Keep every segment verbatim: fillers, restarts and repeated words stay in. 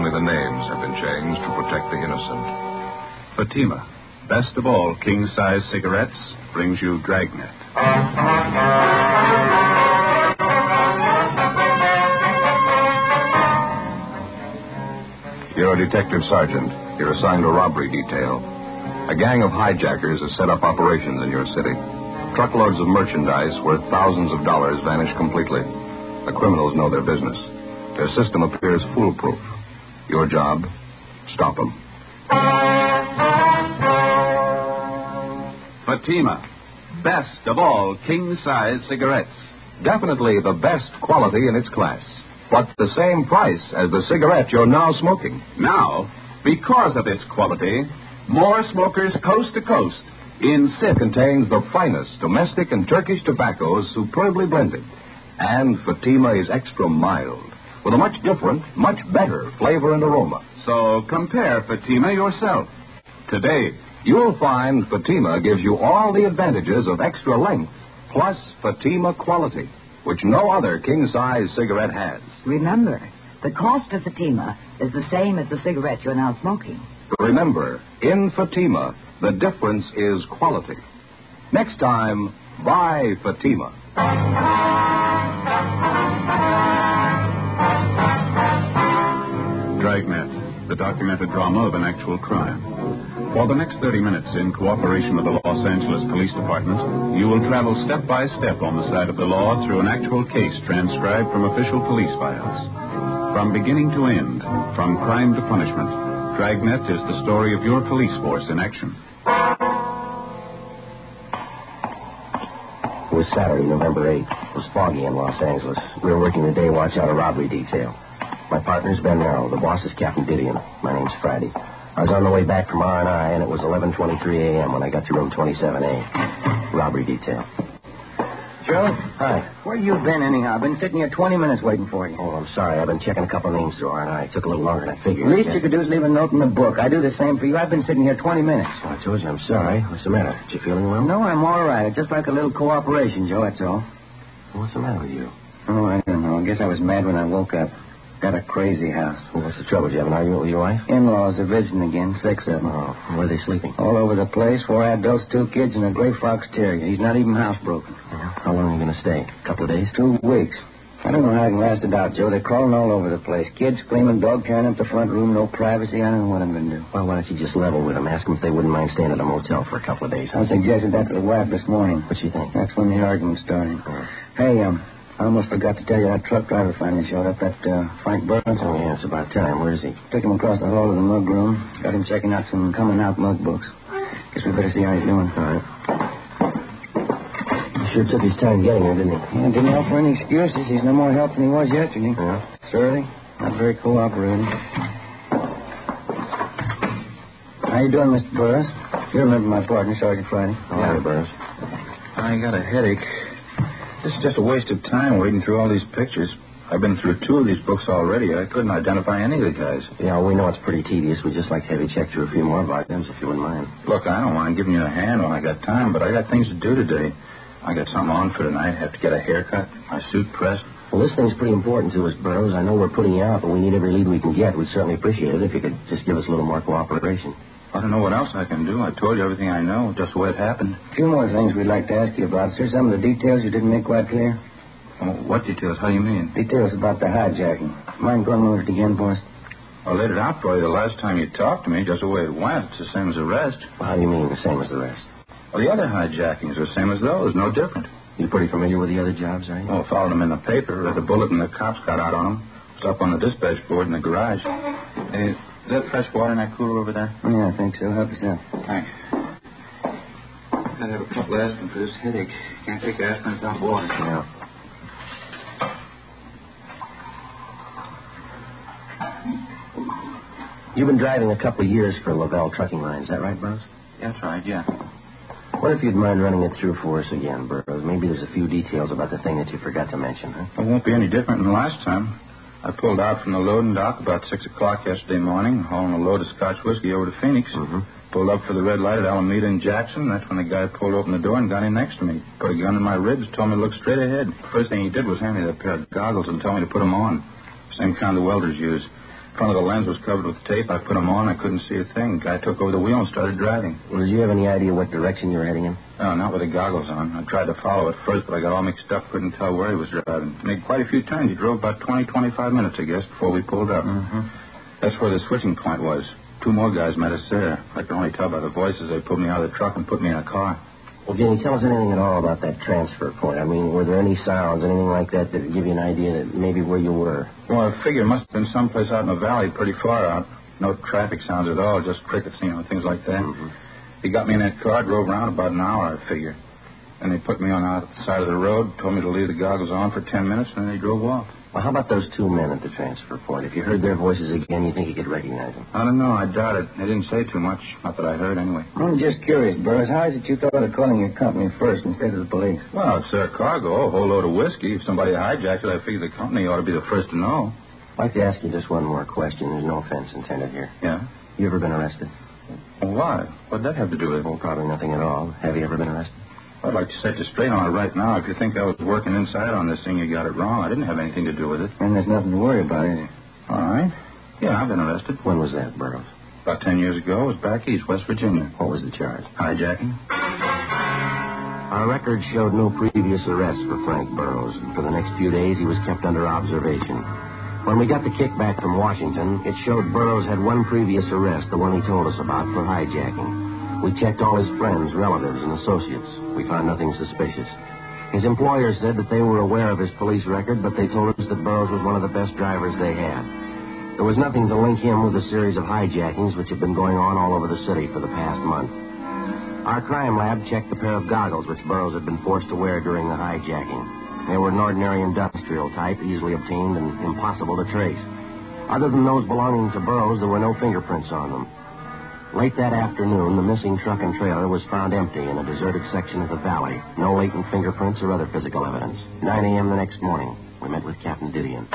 Only the names have been changed to protect the innocent. Fatima, best of all king-size cigarettes, brings you Dragnet. You're a detective sergeant. You're assigned a robbery detail. A gang of hijackers has set up operations in your city. Truckloads of merchandise worth thousands of dollars vanish completely. The criminals know their business. Their system appears foolproof. Your job, stop them. Fatima, best of all king-size cigarettes. Definitely the best quality in its class. But the same price as the cigarette you're now smoking. Now, because of its quality, more smokers coast to coast insist. Contains the finest domestic and Turkish tobaccos superbly blended. And Fatima is extra mild, with a much different, much better flavor and aroma. So compare Fatima yourself today. You'll find Fatima gives you all the advantages of extra length, plus Fatima quality, which no other king-size cigarette has. Remember, the cost of Fatima is the same as the cigarette you're now smoking. Remember, in Fatima, the difference is quality. Next time, buy Fatima. Dragnet, the documented drama of an actual crime. For the next thirty minutes, in cooperation with the Los Angeles Police Department, you will travel step by step on the side of the law through an actual case transcribed from official police files. From beginning to end, from crime to punishment, Dragnet is the story of your police force in action. It was Saturday, November eighth. It was foggy in Los Angeles. We were working the day watch out a robbery detail. My partner's Ben Merrill. The boss is Captain Didion. My name's Friday. I was on the way back from R and I, and it was eleven twenty-three a.m. when I got to room twenty-seven A. Robbery detail. Joe? Hi. Where you been, anyhow? I've been sitting here twenty minutes waiting for you. Oh, I'm sorry. I've been checking a couple of names through R and I. It took a little longer than I figured. The least you could do is leave a note in the book. I do the same for you. I've been sitting here twenty minutes. Oh, I told you I'm sorry. What's the matter? You feeling well? No, I'm all right. I'd just like a little cooperation, Joe, that's all. Well, what's the matter with you? Oh, I don't know. I guess I was mad when I woke up. Got a crazy house. Well, what's the trouble? Did you have an argument with your wife? In-laws are visiting again, six of them. Oh, where are they sleeping? All over the place, four adults, two kids, and a gray fox terrier. He's not even housebroken. Yeah. How long are you going to stay? A couple of days? Two weeks. I don't know how I can last it out, Joe. They're crawling all over the place. Kids screaming, dog tearing up the front room, no privacy. I don't know what I'm going to do. Well, why don't you just level with them? Ask them if they wouldn't mind staying at a motel for a couple of days. I suggested that to the wife this morning. What'd she think? That's when the argument started. Oh. Hey, um... I almost forgot to tell you that truck driver finally showed up, that uh, Frank Burns. Oh, yeah, it's about time. Where is he? Took him across the hall of the mug room. Got him checking out some coming-out mug books. Guess we better see how he's doing. All right. He sure took his time getting here, didn't he? Yeah, didn't offer any excuses. He's no more help than he was yesterday. Yeah? Surly. Not very cooperating. How you doing, Mister Burris? You remember my partner, Sergeant Friday? Oh, yeah, Burris. I got a headache. This is just a waste of time wading through all these pictures. I've been through two of these books already. I couldn't identify any of the guys. Yeah, we know it's pretty tedious. We'd just like to have you check through a few more volumes, if you wouldn't mind. Look, I don't mind giving you a hand when I got time, but I got things to do today. I got something on for tonight. I have to get a haircut, my suit pressed. Well, this thing's pretty important to us, Burroughs. I know we're putting you out, but we need every lead we can get. We'd certainly appreciate it if you could just give us a little more cooperation. I don't know what else I can do. I told you everything I know, just the way it happened. A few more things we'd like to ask you about, sir. Some of the details you didn't make quite clear. Oh, what details? How do you mean? Details about the hijacking. Mind going over it again for us? I laid it out for you the last time you talked to me, just the way it went. It's the same as the rest. Well, how do you mean the same as the rest? Well, the other hijackings are the same as those, no different. You pretty familiar with the other jobs, are you? Oh, followed them in the paper, read the bulletin the cops got out on them. It's up on the dispatch board in the garage. Hey, is that fresh water in that cooler over there? Yeah, I think so. Help yourself. Thanks. I'd have a couple of aspirin for this headache. Can't take aspirin without water. Yeah. You've been driving a couple of years for Lavelle Trucking Line, is that right, Burroughs? Yeah, that's right, yeah. What if you'd mind running it through for us again, Burroughs? Maybe there's a few details about the thing that you forgot to mention, huh? It won't be any different than last time. I pulled out from the loading dock about six o'clock yesterday morning, hauling a load of Scotch whiskey over to Phoenix. Mm-hmm. Pulled up for the red light at Alameda and Jackson. That's when the guy pulled open the door and got in next to me. Put a gun in my ribs, told me to look straight ahead. First thing he did was hand me that pair of goggles and tell me to put them on. Same kind the welders use. front of the lens was covered with tape. I put them on. I couldn't see a thing. Guy took over the wheel and started driving. Well, did you have any idea what direction you were heading in? No, not with the goggles on. I tried to follow at first, but I got all mixed up. Couldn't tell where he was driving. Made quite a few turns. He drove about twenty, twenty-five minutes, I guess, before we pulled up. Mm-hmm. That's where the switching point was. Two more guys met us there. I could only tell by the voices. They pulled me out of the truck and put me in a car. Well, can you tell us anything at all about that transfer point? I mean, were there any sounds, anything like that that would give you an idea that maybe where you were? Well, I figure it must have been someplace out in the valley, pretty far out. No traffic sounds at all, just crickets, you know, things like that. Mm-hmm. He got me in that car, drove around about an hour, I figure. And they put me on the side of the road, told me to leave the goggles on for ten minutes, and then they drove off. Well, how about those two men at the transfer point? If you heard their voices again, you think you could recognize them? I don't know. I doubt it. They didn't say too much. Not that I heard, anyway. I'm just curious, Burroughs. How is it you thought of calling your company first instead of the police? Well, it's their cargo, a whole load of whiskey. If somebody hijacked it, I figure the company ought to be the first to know. I'd like to ask you just one more question. There's no offense intended here. Yeah? You ever been arrested? Well, why? What'd that have to do with it? Well, probably nothing at all. Have you ever been arrested? I'd like to set you straight on it right now. If you think I was working inside on this thing, you got it wrong. I didn't have anything to do with it. And there's nothing to worry about, is there? All right. Yeah, I've been arrested. When was that, Burroughs? About ten years ago. It was back east, West Virginia. What was the charge? Hijacking. Our record showed no previous arrests for Frank Burroughs. And for the next few days, he was kept under observation. When we got the kickback from Washington, it showed Burroughs had one previous arrest, the one he told us about, for hijacking. We checked all his friends, relatives, and associates. We found nothing suspicious. His employers said that they were aware of his police record, but they told us that Burroughs was one of the best drivers they had. There was nothing to link him with a series of hijackings which have been going on all over the city for the past month. Our crime lab checked the pair of goggles which Burroughs had been forced to wear during the hijacking. They were an ordinary industrial type, easily obtained and impossible to trace. Other than those belonging to Burroughs, there were no fingerprints on them. Late that afternoon, the missing truck and trailer was found empty in a deserted section of the valley. No latent fingerprints or other physical evidence. nine a.m. the next morning, we met with Captain Didion.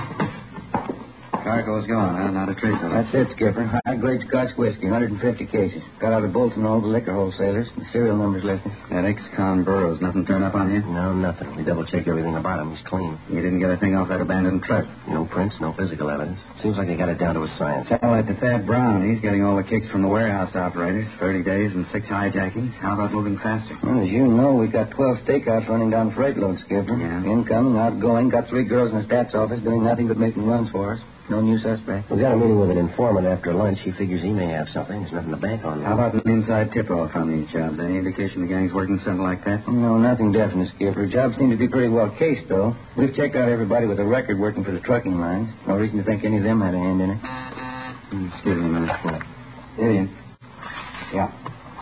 Cargo's gone, huh? Not a trace of it. That's it, Skipper. High-grade Scotch whiskey, one hundred fifty cases. Got out of Bolton all the liquor wholesalers. The serial numbers listed. That ex-con Burroughs, nothing turned up on him? No, nothing. We double-checked everything about him. He's clean. You didn't get a thing off that abandoned truck? No prints, no physical evidence. Seems like they got it down to a science. Tell that to Thad Brown. He's getting all the kicks from the warehouse operators. thirty days and six hijackings. How about moving faster? Well, as you know, we got twelve stakeouts running down freight loads, Skipper. Yeah. Incoming, outgoing. Got three girls in the stats office doing nothing but making runs for us. No new suspect. We got a meeting with an informant after lunch. He figures he may have something. There's nothing to bank on. How about an inside tip-off on these jobs? Any indication the gang's working something like that? No, nothing definite, Skipper. Jobs seem to be pretty well cased, though. We've checked out everybody with a record working for the trucking lines. No reason to think any of them had a hand in it. Excuse me a minute. Idiot. Yeah.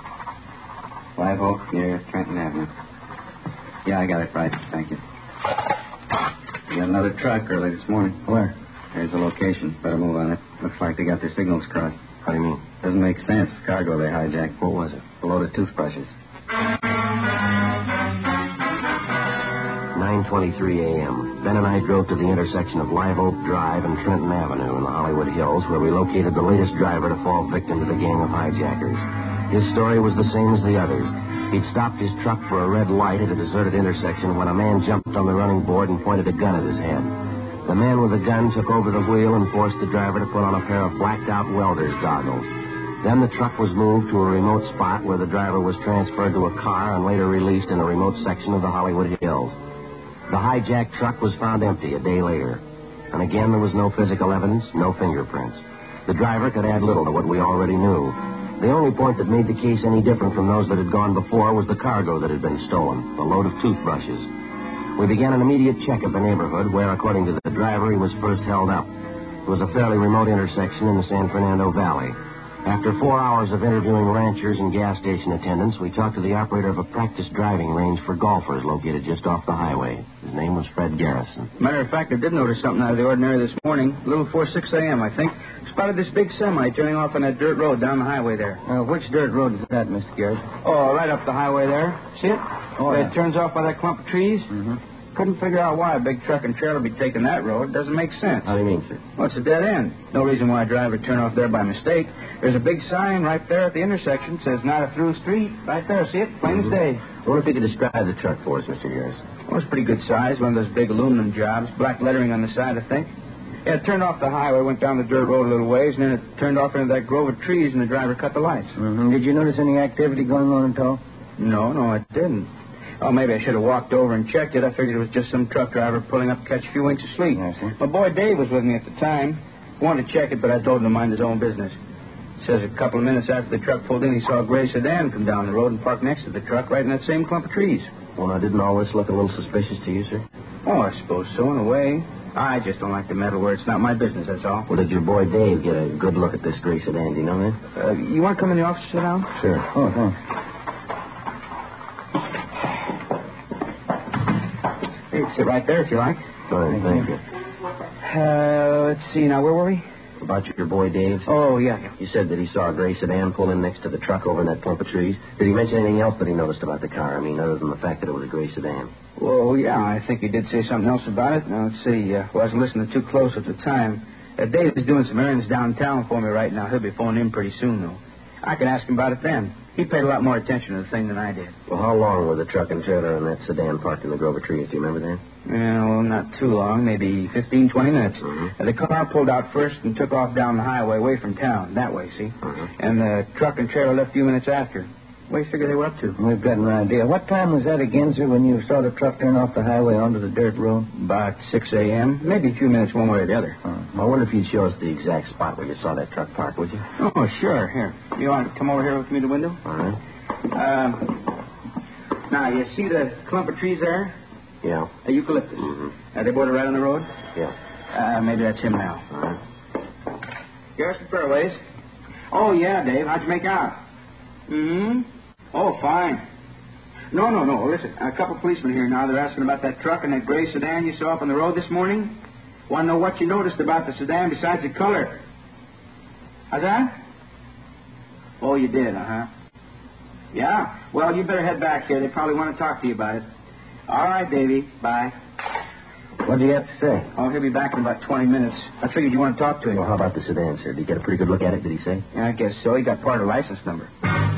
Live Oak near Trenton Avenue. Yeah, I got it right. Thank you. We got another truck early this morning. Where? There's the location. Better move on it. Looks like they got their signals crossed. How do you mean? Doesn't make sense. Cargo they hijacked. What was it? A load of toothbrushes. nine twenty-three a.m. Ben and I drove to the intersection of Live Oak Drive and Trenton Avenue in the Hollywood Hills, where we located the latest driver to fall victim to the gang of hijackers. His story was the same as the others. He'd stopped his truck for a red light at a deserted intersection when a man jumped on the running board and pointed a gun at his head. The man with the gun took over the wheel and forced the driver to put on a pair of blacked-out welder's goggles. Then the truck was moved to a remote spot where the driver was transferred to a car and later released in a remote section of the Hollywood Hills. The hijacked truck was found empty a day later. And again, there was no physical evidence, no fingerprints. The driver could add little to what we already knew. The only point that made the case any different from those that had gone before was the cargo that had been stolen, a load of toothbrushes. We began an immediate check of the neighborhood where, according to the driver, he was first held up. It was a fairly remote intersection in the San Fernando Valley. After four hours of interviewing ranchers and gas station attendants, we talked to the operator of a practice driving range for golfers located just off the highway. His name was Fred Garrison. Matter of fact, I did notice something out of the ordinary this morning, a little before six a.m., I think. Spotted this big semi turning off on that dirt road down the highway there. Uh, which dirt road is that, Mister Garrett? Oh, right up the highway there. See it? Oh, Where yeah. It turns off by that clump of trees? Mm-hmm. Couldn't figure out why a big truck and trailer would be taking that road. Doesn't make sense. How do you mean, sir? Well, it's a dead end. No reason why a driver would turn off there by mistake. There's a big sign right there at the intersection. Says not a through street. Right there. See it? Plain Mm-hmm. as day. I wonder if you could describe the truck for us, Mister Garrison. Well, it's pretty good size. One of those big aluminum jobs. Black lettering on the side, I think. Yeah, it turned off the highway, went down the dirt road a little ways, and then it turned off into that grove of trees, and the driver cut the lights. Mm-hmm. Did you notice any activity going on at all? No, no, I didn't. Oh, maybe I should have walked over and checked it. I figured it was just some truck driver pulling up to catch a few winks of sleep. I see. My boy Dave was with me at the time. Wanted to check it, but I told him to mind his own business. Says a couple of minutes after the truck pulled in, he saw a gray sedan come down the road and park next to the truck right in that same clump of trees. Well, now, didn't all this look a little suspicious to you, sir? Oh, I suppose so, in a way. I just don't like to meddle where it's not my business, that's all. Well, did your boy Dave get a good look at this gray sedan? Do you know that? Uh, you want to come in the office and sit down? Sure. Oh, thanks. Hey, sit right there if you like. Fine, thank you. Uh, let's see, now, where were we? About your boy Dave? Oh, yeah, yeah. You said that he saw a gray sedan pull in next to the truck over in that clump of trees. Did he mention anything else that he noticed about the car? I mean, other than the fact that it was a gray sedan. Well, yeah, I think he did say something else about it. Now, let's see. Uh, well, I wasn't listening too close at the time. Uh, Dave is doing some errands downtown for me right now. He'll be phoning in pretty soon, though. I can ask him about it then. He paid a lot more attention to the thing than I did. Well, how long were the truck and trailer and that sedan parked in the grove of trees? Do you remember that? Yeah, well, not too long. Maybe fifteen, twenty minutes. Mm-hmm. Uh, the car pulled out first and took off down the highway away from town. That way, see? Mm-hmm. And the truck and trailer left a few minutes after. What do you figure they were up to? We've got an idea. What time was that again, sir, when you saw the truck turn off the highway onto the dirt road? About six a.m. Maybe a few minutes one way or the other. Oh. I wonder if you'd show us the exact spot where you saw that truck park, would you? Oh, sure. Here. You want to come over here with me to the window? All right. Um, now, you see the clump of trees there? Yeah. Uh, eucalyptus. Mm-hmm. Are they bordered right on the road? Yeah. Uh, maybe that's him now. All right. Garrison Fairways. Oh, yeah, Dave. How'd you make out? Mm-hmm. Oh, fine. No, no, no. Listen, a couple policemen here now. They're asking about that truck and that gray sedan you saw up on the road this morning. Want to know what you noticed about the sedan besides the color. How's that? Oh, you did, uh-huh. Yeah? Well, you better head back here. They probably want to talk to you about it. All right, Davy. Bye. What do you have to say? Oh, he'll be back in about twenty minutes. I figured you want to talk to him. Well, how about the sedan, sir? Did you get a pretty good look at it, did he say? Yeah, I guess so. He got part of the license number.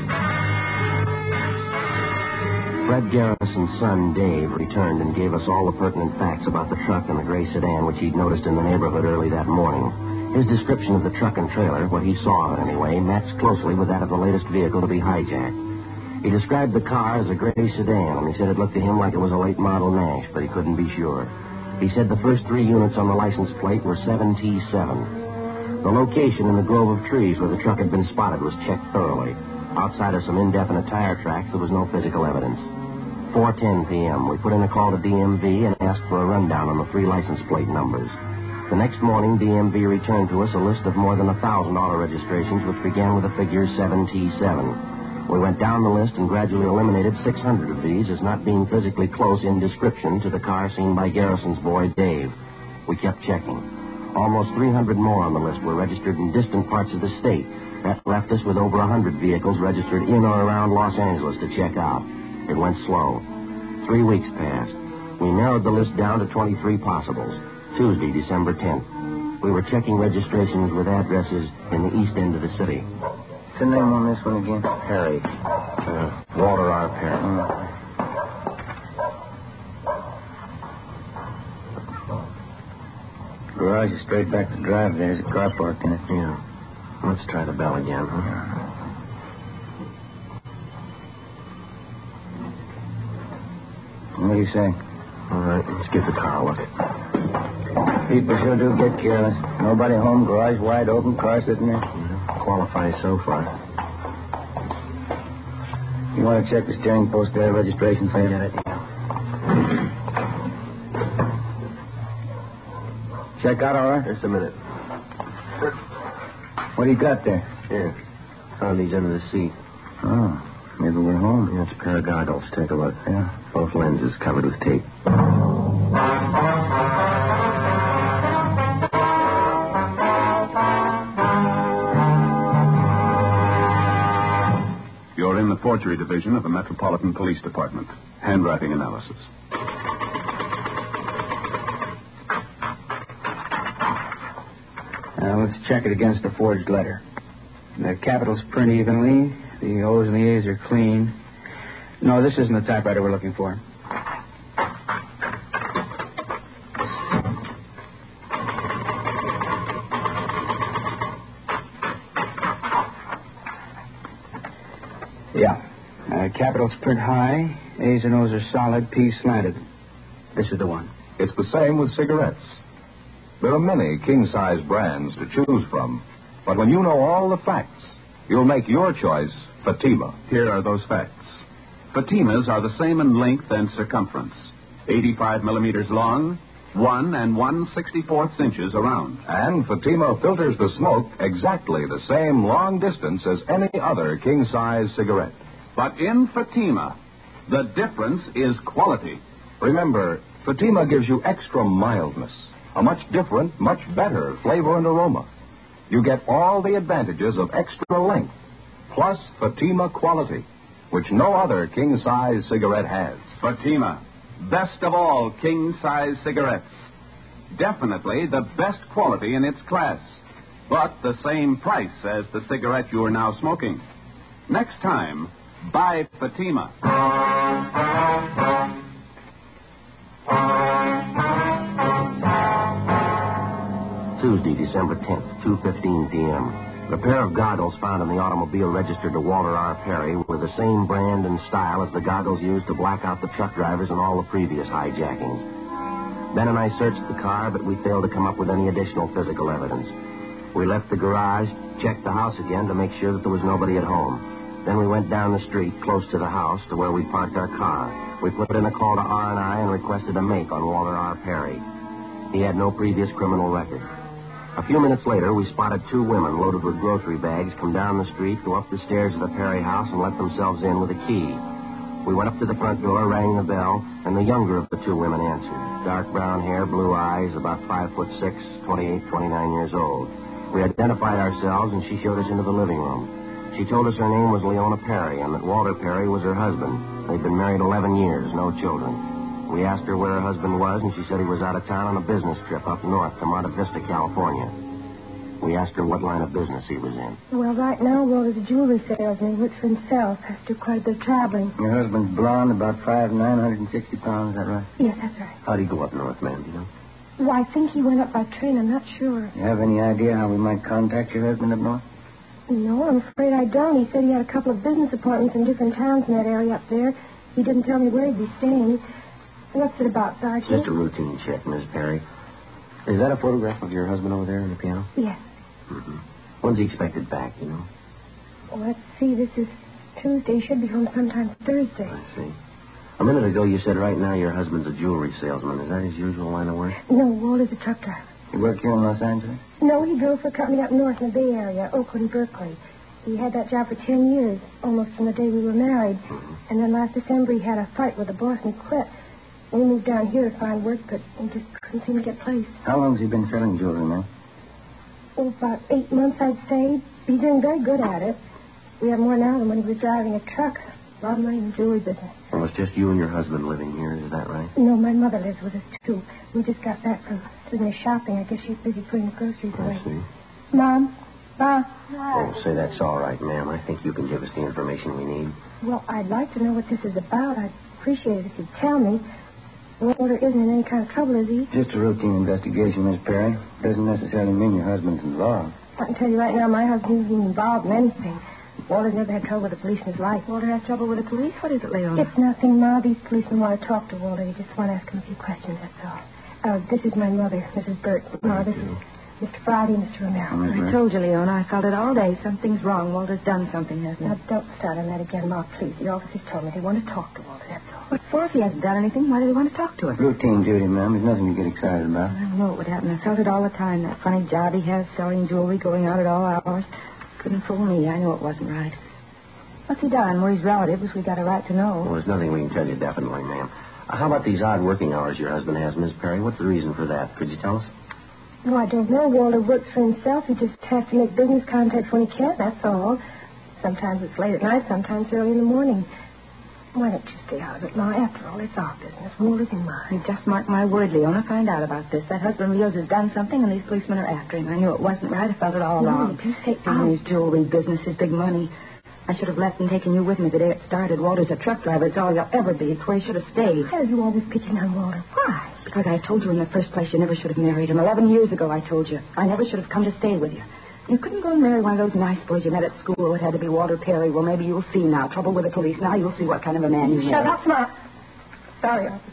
Fred Garrison's son, Dave, returned and gave us all the pertinent facts about the truck and the gray sedan which he'd noticed in the neighborhood early that morning. His description of the truck and trailer, what he saw of it anyway, matched closely with that of the latest vehicle to be hijacked. He described the car as a gray sedan, and he said it looked to him like it was a late model Nash, but he couldn't be sure. He said the first three units on the license plate were seven T seven. The location in the grove of trees where the truck had been spotted was checked thoroughly. Outside of some indefinite tire tracks, there was no physical evidence. four ten p.m., we put in a call to D M V and asked for a rundown on the three license plate numbers. The next morning, D M V returned to us a list of more than one thousand auto registrations, which began with the figure seven T seven. We went down the list and gradually eliminated six hundred of these as not being physically close in description to the car seen by Garrison's boy, Dave. We kept checking. Almost three hundred more on the list were registered in distant parts of the state. That left us with over one hundred vehicles registered in or around Los Angeles to check out. It went slow. Three weeks passed. We narrowed the list down to twenty-three possibles. Tuesday, December tenth. We were checking registrations with addresses in the east end of the city. What's the name on this one again? Perry. Uh, Walter R. Perry. Mm. Garage is straight back to drive. There's a car parked in it. Yeah. Let's try the bell again, huh? What do you say? All right, let's give the car a look. People sure do get careless. Nobody home, garage wide open, car sitting there. Yeah, qualifies so far. You want to check the steering post there, registration I plate? get it. Check out all right? Just a minute. What do you got there? Here. Found these under the seat. Oh, maybe we're home. Yeah, it's a pair of goggles. Take a look. Yeah. Both lenses covered with tape. You're in the forgery division of the Metropolitan Police Department. Handwriting analysis. Now, let's check it against the forged letter. The capitals print evenly. The O's and the A's are clean. No, this isn't the typewriter we're looking for. Yeah. Uh, capitals print high, A's and O's are solid, P's slanted. This is the one. It's the same with cigarettes. There are many king-size brands to choose from, but when you know all the facts, you'll make your choice Fatima. Here are those facts. Fatimas are the same in length and circumference. eighty-five millimeters long, one and one sixty-fourth inches around. And Fatima filters the smoke exactly the same long distance as any other king-size cigarette. But in Fatima, the difference is quality. Remember, Fatima gives you extra mildness, a much different, much better flavor and aroma. You get all the advantages of extra length, plus Fatima quality, which no other king-size cigarette has. Fatima, best of all king-size cigarettes. Definitely the best quality in its class, but the same price as the cigarette you are now smoking. Next time, buy Fatima. Tuesday, December tenth, two fifteen p.m. The pair of goggles found in the automobile registered to Walter R. Perry were the same brand and style as the goggles used to black out the truck drivers in all the previous hijackings. Ben and I searched the car, but we failed to come up with any additional physical evidence. We left the garage, checked the house again to make sure that there was nobody at home. Then we went down the street close to the house to where we parked our car. We put in a call to R and I and requested a make on Walter R. Perry. He had no previous criminal record. A few minutes later, we spotted two women loaded with grocery bags come down the street, go up the stairs of the Perry house, and let themselves in with a key. We went up to the front door, rang the bell, and the younger of the two women answered. Dark brown hair, blue eyes, about five foot six, twenty-eight, twenty-nine years old. We identified ourselves, and she showed us into the living room. She told us her name was Leona Perry, and that Walter Perry was her husband. They'd been married eleven years, no children. We asked her where her husband was, and she said he was out of town on a business trip up north to Monte Vista, California. We asked her what line of business he was in. Well, right now, Walter's a jewelry salesman. He works for himself. Has to do quite a bit of traveling. Your husband's blonde, about five, nine hundred sixty pounds, is that right? Yes, that's right. How'd he go up north, ma'am, do you know? Well, I think he went up by train. I'm not sure. You have any idea how we might contact your husband up north? No, I'm afraid I don't. He said he had a couple of business appointments in different towns in that area up there. He didn't tell me where he'd be staying. What's it about, Sergeant? Just a routine check, Miss Perry. Is that a photograph of your husband over there on the piano? Yes. Mm-hmm. When's he expected back, you know? Well, let's see. This is Tuesday. He should be home sometime Thursday. I see. A minute ago, you said right now your husband's a jewelry salesman. Is that his usual line of work? No, Walter's a truck driver. You work here in Los Angeles? No, he drove for a company up north in the Bay Area, Oakland, Berkeley. He had that job for ten years, almost from the day we were married. Mm-hmm. And then last December, he had a fight with the boss and quit. We moved down here to find work, but we just couldn't seem to get placed. How long has he been selling jewelry now? Oh, about eight months, I'd say. He's doing very good at it. We have more now than when he was driving a truck. A lot of money in the jewelry business. Well, it's just you and your husband living here, is that right? No, my mother lives with us, too. We just got back from doing shopping. I guess she's busy putting the groceries away. I see. Mom? Mom? Oh, say that's all right, ma'am. I think you can give us the information we need. Well, I'd like to know what this is about. I'd appreciate it if you'd tell me. Walter isn't in any kind of trouble, is he? Just a routine investigation, Miss Perry. Doesn't necessarily mean your husband's involved. I can tell you right now, my husband isn't involved in anything. Walter's never had trouble with the police in his life. Walter has trouble with the police? What is it, Leona? It's nothing, Ma. These policemen want to talk to Walter. They just want to ask him a few questions, that's all. Uh, this is my mother, Missus Burt. Ma, this is Mister Friday, Mister Romero. I told you, Leona. I felt it all day. Something's wrong. Walter's done something, hasn't he? Now, don't start on that again, Ma, please. The officers told me they want to talk to Walter, that's all. What for? If he hasn't done anything, why do they want to talk to him? Routine duty, ma'am. There's nothing to get excited about. I know it would happen. I felt it all the time. That funny job he has, selling jewelry, going out at all hours. Couldn't fool me. I know it wasn't right. What's he done? We're his relatives. We got a right to know. Well, there's nothing we can tell you definitely, ma'am. Uh, how about these odd working hours your husband has, Miss Perry? What's the reason for that? Could you tell us? Oh, I don't know. Walter works for himself. He just has to make business contacts when he can, that's all. Sometimes it's late at night, sometimes early in the morning. Why don't you stay out of it, Ma? After all, it's our business. Walter's in mine. You just mark my word, Leona. Find out about this. That husband of yours has done something, and these policemen are after him. I knew it wasn't right. I felt it all No, along. you stay And out. his jewelry business, his big money. I should have left and taken you with me the day it started. Walter's a truck driver. It's all he'll ever be. It's where he should have stayed. Why are you always picking on Walter? Why? Because I told you in the first place you never should have married him. Eleven years ago, I told you. I never should have come to stay with you. You couldn't go and marry one of those nice boys you met at school who had to be Walter Perry. Well, maybe you'll see now. Trouble with the police. Now you'll see what kind of a man you Shut marry. up, Ma. Sorry, officer.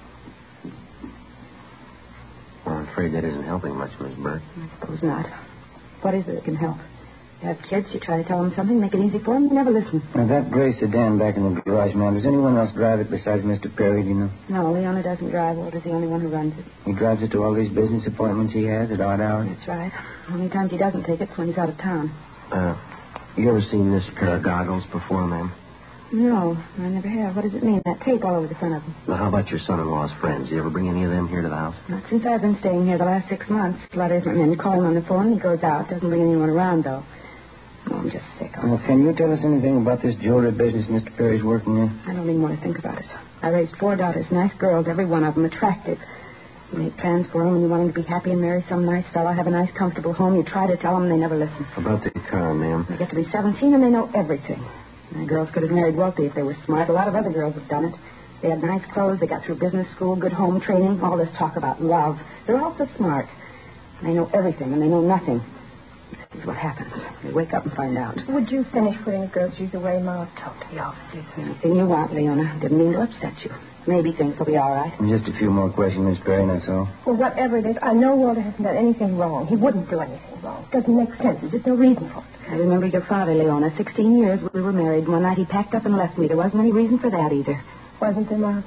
Well, I'm afraid that isn't helping much, Miss Burke. I suppose not. What is it that can help? You have kids, you try to tell them something, make it easy for them, they never listen. Now, that gray sedan back in the garage, ma'am, does anyone else drive it besides Mister Perry, do you know? No, Leona doesn't drive. Walter's the only one who runs it. He drives it to all these business appointments he has at odd hours? That's right. The only times he doesn't take it's when he's out of town. Uh, you ever seen this pair of goggles before, ma'am? No, I never have. What does it mean? That tape all over the front of them. Well, how about your son-in-law's friends? You ever bring any of them here to the house? Not since I've been staying here the last six months. Letters and men call him on the phone. He goes out. Doesn't bring anyone around, though. Oh, I'm just sick of it. Well, can you tell us anything about this jewelry business Mister Perry's working in? I don't even want to think about it. I raised four daughters, nice girls, every one of them attractive. You make plans for them and you want them to be happy and marry some nice fellow, have a nice, comfortable home. You try to tell them and they never listen. About the car, ma'am. They get to be seventeen and they know everything. My girls could have married wealthy if they were smart. A lot of other girls have done it. They had nice clothes, they got through business school, good home training, all this talk about love. They're all so smart. They know everything and they know nothing. This is what happens. They wake up and find out. Would you finish putting the girls' shoes away, Ma? Talk to the officers. Anything you want, Leona. Didn't mean to upset you. Maybe things will be all right. Just a few more questions, Miss Perry, that's all. Well, whatever it is, I know Walter hasn't done anything wrong. He wouldn't do anything wrong. It doesn't make sense. There's just no reason for it. I remember your father, Leona. Sixteen years we were married. One night he packed up and left me. There wasn't any reason for that either. Wasn't there, Ma?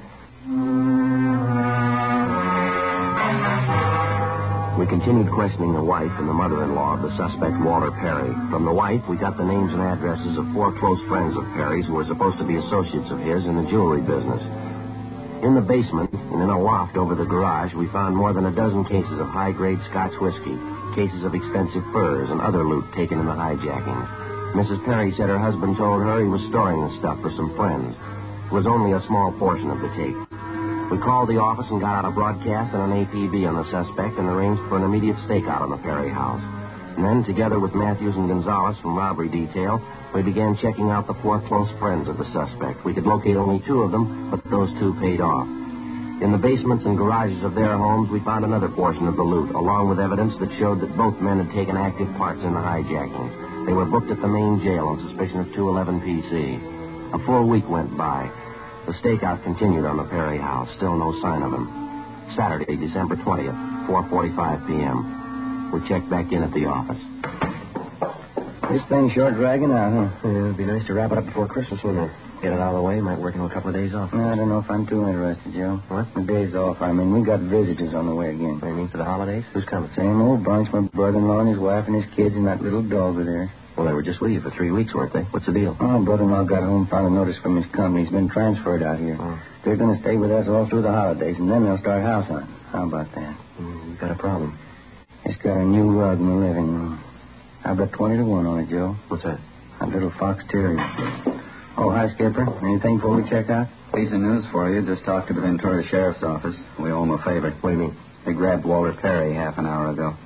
We continued questioning the wife and the mother-in-law of the suspect, Walter Perry. From the wife, we got the names and addresses of four close friends of Perry's who were supposed to be associates of his in the jewelry business. In the basement and in a loft over the garage, we found more than a dozen cases of high-grade Scotch whiskey, cases of expensive furs, and other loot taken in the hijackings. Missus Perry said her husband told her he was storing the stuff for some friends. It was only a small portion of the tape. We called the office and got out a broadcast and an A P B on the suspect and arranged for an immediate stakeout on the Perry house. And then, together with Matthews and Gonzalez from robbery detail, we began checking out the four close friends of the suspect. We could locate only two of them, but those two paid off. In the basements and garages of their homes, we found another portion of the loot, along with evidence that showed that both men had taken active parts in the hijackings. They were booked at the main jail on suspicion of two eleven P C. A full week went by. The stakeout continued on the Perry house. Still no sign of him. Saturday, December twentieth, four forty-five p.m. We checked back in at the office. This thing's sure dragging out, huh? Yeah, it'd be nice to wrap it up before Christmas, wouldn't it? Get it out of the way. Might work in a couple of days off. No, I don't know if I'm too interested, Joe. What? The days off. I mean, we got visitors on the way again. What do you mean, for the holidays? Who's coming? Same old bunch. My brother-in-law and his wife and his kids and that little dog over there. Well, they were just with you for three weeks, weren't they? What's the deal? Oh, brother-in-law got home, found a notice from his company. He's been transferred out here. Oh. They're going to stay with us all through the holidays, and then they'll start house hunting. How about that? Mm, you've got a problem. It's got a new rug in the living room. I've got twenty to one on it, Joe. What's that? A little fox terrier. Oh, hi, Skipper. Anything before we check out? Piece of news for you. Just talked to the Ventura Sheriff's Office. We owe them a favor. What do you mean? They grabbed Walter Perry half an hour ago.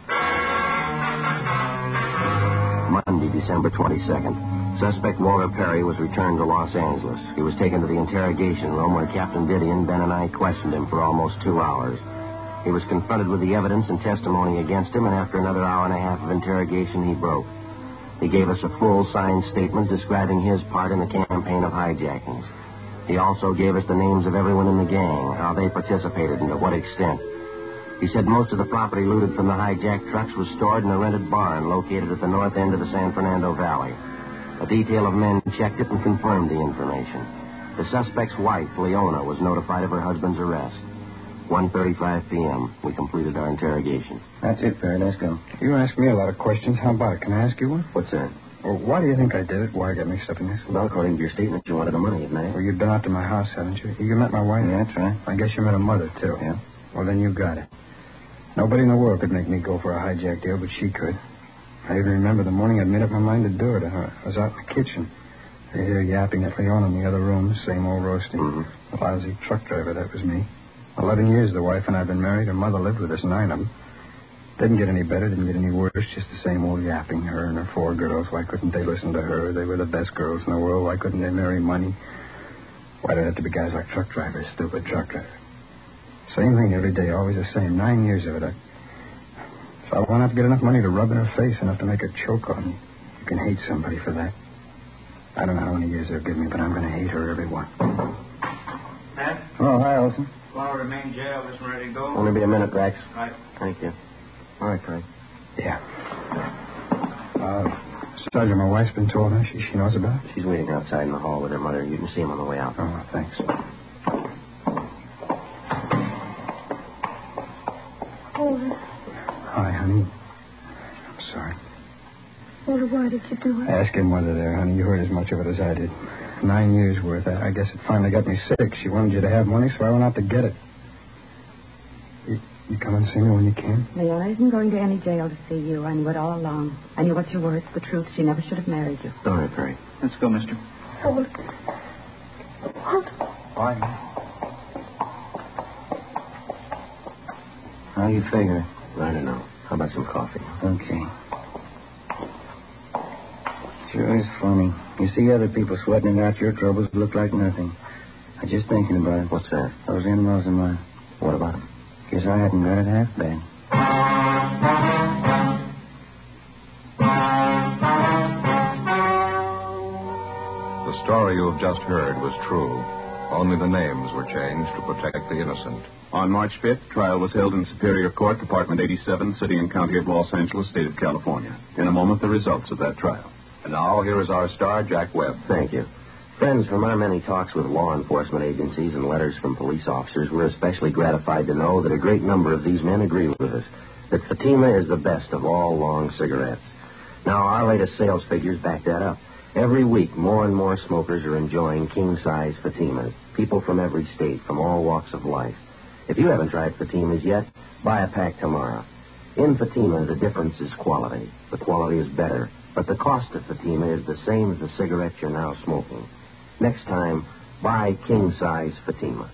Monday, December twenty-second. Suspect Walter Perry was returned to Los Angeles. He was taken to the interrogation room where Captain Didion, Ben, and I questioned him for almost two hours. He was confronted with the evidence and testimony against him, and after another hour and a half of interrogation, he broke. He gave us a full signed statement describing his part in the campaign of hijackings. He also gave us the names of everyone in the gang, how they participated, and to what extent. He said most of the property looted from the hijacked trucks was stored in a rented barn located at the north end of the San Fernando Valley. A detail of men checked it and confirmed the information. The suspect's wife, Leona, was notified of her husband's arrest. one thirty-five p.m. We completed our interrogation. That's it, Perry. Let's go. You asked me a lot of questions. How about it? Can I ask you one? What's that? Well, why do you think I did it? Why I got mixed up in this? Well, according to your statement, you wanted the money, didn't you? Well, you've been out to my house, haven't you? You met my wife? Yeah, that's right. I guess you met her mother, too. Yeah. Well, then you got it. Nobody in the world could make me go for a hijack deal, but she could. I even remember the morning I'd made up my mind to do it. I was out in the kitchen. I hear yapping at Leona in the other room, same old roasting. Mm-hmm. The lousy truck driver, that was me. Eleven years the wife and I've been married. Her mother lived with us, nine of them. Didn't get any better, didn't get any worse, just the same old yapping, her and her four girls. Why couldn't they listen to her? They were the best girls in the world. Why couldn't they marry money? Why did it have to be guys like truck drivers, stupid truck drivers? Same thing every day, always the same. Nine years of it. I If I won't have to get enough money to rub in her face, enough to make her choke on me, you can hate somebody for that. I don't know how many years they'll give me, but I'm going to hate her every one. Matt? Oh, hi, Olson. Flower to main jail. Isn't ready to go? Only be a minute, Rex. Right. Thank you. All right, Frank. Yeah. Uh, Sergeant, my wife's been told her. She, she knows about it? She's waiting outside in the hall with her mother. You can see him on the way out. Oh, thanks. Walter. Hi, honey. I'm sorry. Walter, why did you do it? Ask your mother there, honey. You heard as much of it as I did. Nine years worth. I, I guess it finally got me sick. She wanted you to have money, so I went out to get it. You, you come and see me when you can? Leora isn't going to any jail to see you. I knew it all along. I knew what you were. It's the truth. She never should have married you. All right, Frank. Let's go, mister. Walter. Walter. Why? How you figure? I don't know. How about some coffee? Okay. Sure is funny. You see other people sweating it out, your troubles look like nothing. I'm just thinking about it. What's that? Those in-laws of mine. What about them? Guess I hadn't got it half bad. The story you have just heard was true. Only the names were changed to protect the innocent. On March fifth, trial was held in Superior Court, Department eighty-seven, City and County of Los Angeles, State of California. In a moment, the results of that trial. And now, here is our star, Jack Webb. Thank you. Friends, from our many talks with law enforcement agencies and letters from police officers, we're especially gratified to know that a great number of these men agree with us, that Fatima is the best of all long cigarettes. Now, our latest sales figures back that up. Every week, more and more smokers are enjoying king-size Fatimas, people from every state, from all walks of life. If you haven't tried Fatimas yet, buy a pack tomorrow. In Fatima, the difference is quality. The quality is better, but the cost of Fatima is the same as the cigarettes you're now smoking. Next time, buy king-size Fatima.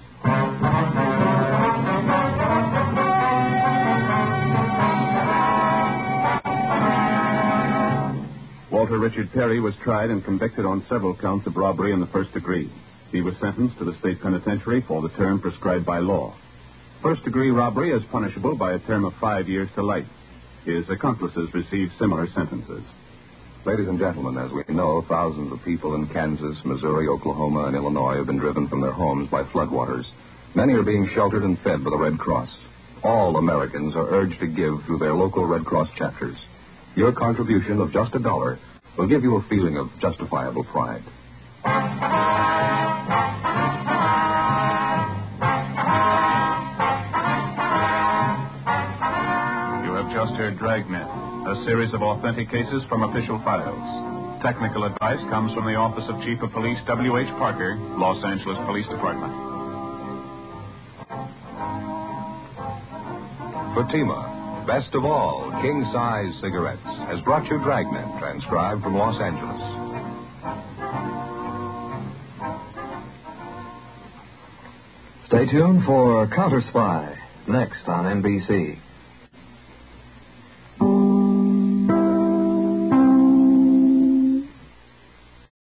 Walter Richard Perry was tried and convicted on several counts of robbery in the first degree. He was sentenced to the state penitentiary for the term prescribed by law. First-degree robbery is punishable by a term of five years to life. His accomplices received similar sentences. Ladies and gentlemen, as we know, thousands of people in Kansas, Missouri, Oklahoma, and Illinois have been driven from their homes by floodwaters. Many are being sheltered and fed by the Red Cross. All Americans are urged to give through their local Red Cross chapters. Your contribution of just a dollar will give you a feeling of justifiable pride. You have just heard Dragnet, a series of authentic cases from official files. Technical advice comes from the Office of Chief of Police W H Parker, Los Angeles Police Department. Fatima, best of all king-size cigarettes, has brought you Dragnet, transcribed from Los Angeles. Stay tuned for Counter Spy, next on N B C.